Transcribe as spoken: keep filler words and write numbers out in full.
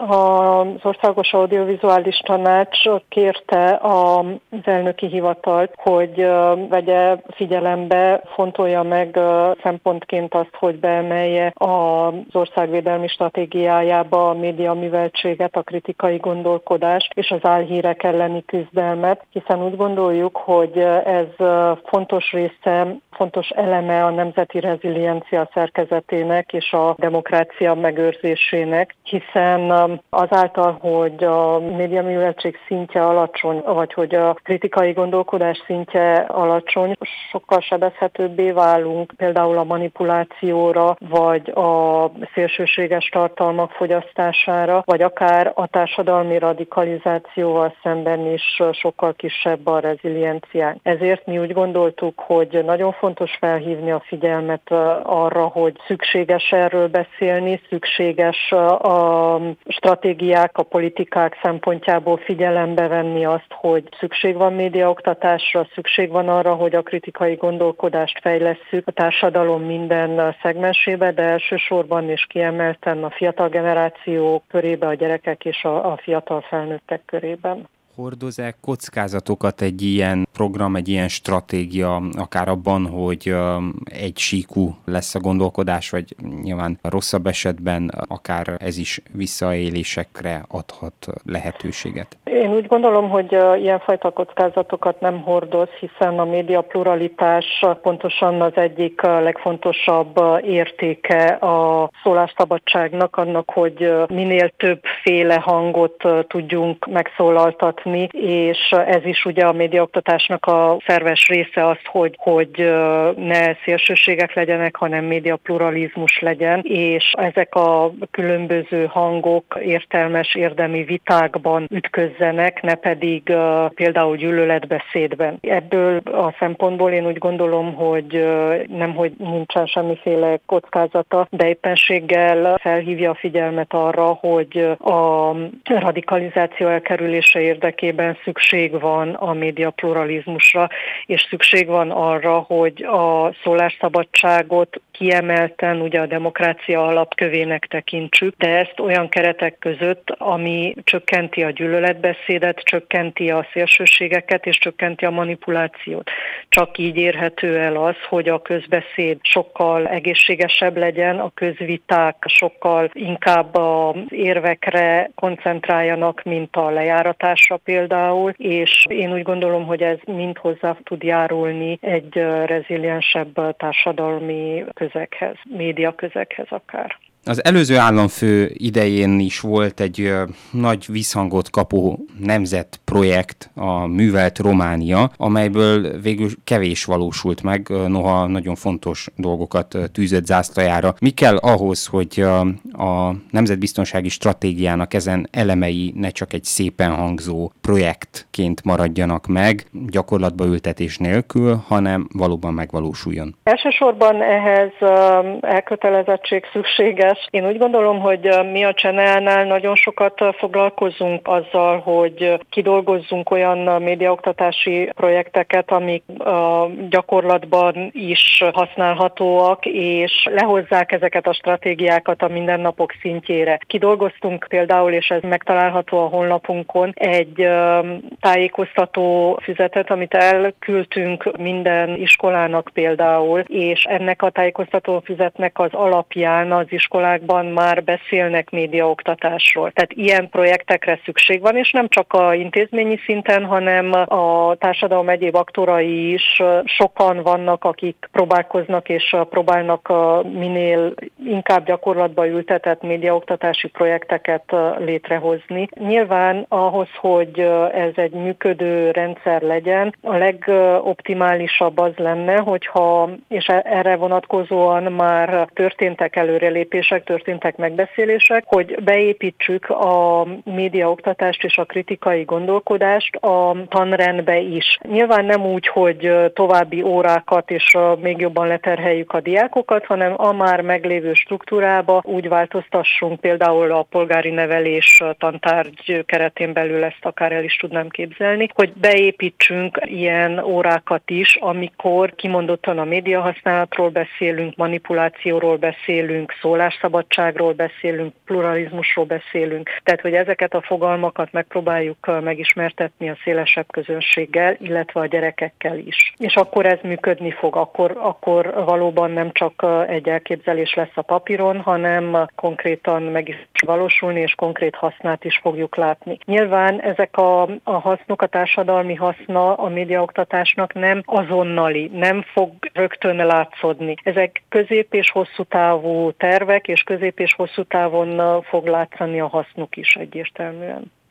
Az Országos Audiovizuális Tanács kérte az elnöki hivatalt, hogy vegye figyelembe, fontolja meg szempontként azt, hogy beemelje az országvédelmi stratégiájába a médiaműveltséget, a kritikai gondolkodást és az álhírek elleni küzdelmet, hiszen úgy gondoljuk, hogy ez fontos része, fontos eleme a nemzeti reziliencia szerkezetének és a demokrácia megőrzésének, hiszen azáltal, hogy a médiaműveltség szintje alacsony, vagy hogy a kritikai gondolkodás szintje alacsony, sokkal sebezhetőbbé válunk például a manipulációra, vagy a szélsőséges tartalmak fogyasztására, vagy akár a társadalmi radikalizációval szemben is sokkal kisebb a rezilienciánk. Ezért mi úgy gondoltuk, hogy nagyon fontos felhívni a figyelmet arra, hogy szükséges erről beszélni, szükséges a stratégiák, a politikák szempontjából figyelembe venni azt, hogy szükség van médiaoktatásra, szükség van arra, hogy a kritikai gondolkodást fejlesszük a társadalom minden szegmensébe, de elsősorban és kiemelten a fiatal generáció körébe, a gyerekek és a, a fiatal felnőttek körében. Hordoz-e kockázatokat egy ilyen program, egy ilyen stratégia, akár abban, hogy egy síkú lesz a gondolkodás, vagy nyilván rosszabb esetben akár ez is visszaélésekre adhat lehetőséget? Én úgy gondolom, hogy ilyenfajta kockázatokat nem hordoz, hiszen a média pluralitás pontosan az egyik legfontosabb értéke a szólásszabadságnak, annak, hogy minél többféle hangot tudjunk megszólaltatni, és ez is ugye a médiaoktatásnak a szerves része az, hogy, hogy ne szélsőségek legyenek, hanem média pluralizmus legyen, és ezek a különböző hangok értelmes, érdemi vitákban ütközzenek, ne pedig például gyűlöletbeszédben. Ebből a szempontból én úgy gondolom, hogy nem, hogy nincsen semmiféle kockázata, de éppenséggel felhívja a figyelmet arra, hogy a radikalizáció elkerülése érdekében szükség van a média pluralizmusra, és szükség van arra, hogy a szólásszabadságot kiemelten ugye a demokrácia alapkövének tekintsük, de ezt olyan keretek között, ami csökkenti a gyűlöletbeszédet, csökkenti a szélsőségeket és csökkenti a manipulációt. Csak így érhető el az, hogy a közbeszéd sokkal egészségesebb legyen, a közviták sokkal inkább az érvekre koncentráljanak, mint a lejáratásra például, és én úgy gondolom, hogy ez mind hozzá tud járulni egy reziliensebb társadalmi közeghez, média közeghez akár. Az előző államfő idején is volt egy ö, nagy visszhangot kapó nemzetprojekt, a Művelt Románia, amelyből végül kevés valósult meg, noha nagyon fontos dolgokat tűzött zászlajára. Mi kell ahhoz, hogy a, a nemzetbiztonsági stratégiának ezen elemei ne csak egy szépen hangzó projektként maradjanak meg, gyakorlatba ültetés nélkül, hanem valóban megvalósuljon? Elsősorban ehhez elkötelezettség szükséges. Én úgy gondolom, hogy mi a Channelnál nagyon sokat foglalkozunk azzal, hogy kidolgozzunk olyan médiaoktatási projekteket, amik a gyakorlatban is használhatóak, és lehozzák ezeket a stratégiákat a mindennapok szintjére. Kidolgoztunk például, és ez megtalálható a honlapunkon, egy tájékoztató füzetet, amit elküldtünk minden iskolának például, és ennek a tájékoztató füzetnek az alapján az iskolák már beszélnek médiaoktatásról. Tehát ilyen projektekre szükség van, és nem csak a intézményi szinten, hanem a társadalom egyéb aktorai is sokan vannak, akik próbálkoznak és próbálnak minél inkább gyakorlatba ültetett médiaoktatási projekteket létrehozni. Nyilván ahhoz, hogy ez egy működő rendszer legyen, a legoptimálisabb az lenne, hogyha, és erre vonatkozóan már történtek előrelépések, történtek megbeszélések, hogy beépítsük a médiaoktatást és a kritikai gondolkodást a tanrendbe is. Nyilván nem úgy, hogy további órákat és még jobban leterheljük a diákokat, hanem a már meglévő struktúrába úgy változtassunk, például a polgári nevelés tantárgy keretén belül ezt akár el is tudnám képzelni, hogy beépítsünk ilyen órákat is, amikor kimondottan a médiahasználatról beszélünk, manipulációról beszélünk, szólás szólásszabadságról beszélünk, pluralizmusról beszélünk, tehát hogy ezeket a fogalmakat megpróbáljuk megismertetni a szélesebb közönséggel, illetve a gyerekekkel is. És akkor ez működni fog, akkor, akkor valóban nem csak egy elképzelés lesz a papíron, hanem konkrétan meg is valósulni, és konkrét hasznát is fogjuk látni. Nyilván ezek a, a hasznok, a társadalmi haszna a médiaoktatásnak nem azonnali, nem fog rögtön látszódni. Ezek közép- és hosszú távú tervek, és közép- és hosszú távon fog látszani a hasznuk is egyértelműen.